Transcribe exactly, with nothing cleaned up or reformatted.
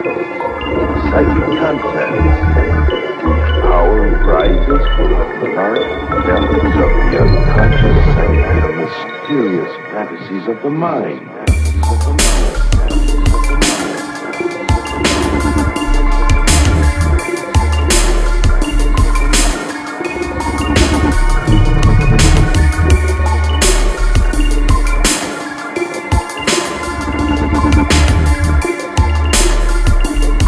psychic contents. Power rises from the dark depths of the unconscious and the mysterious fantasies of the mind.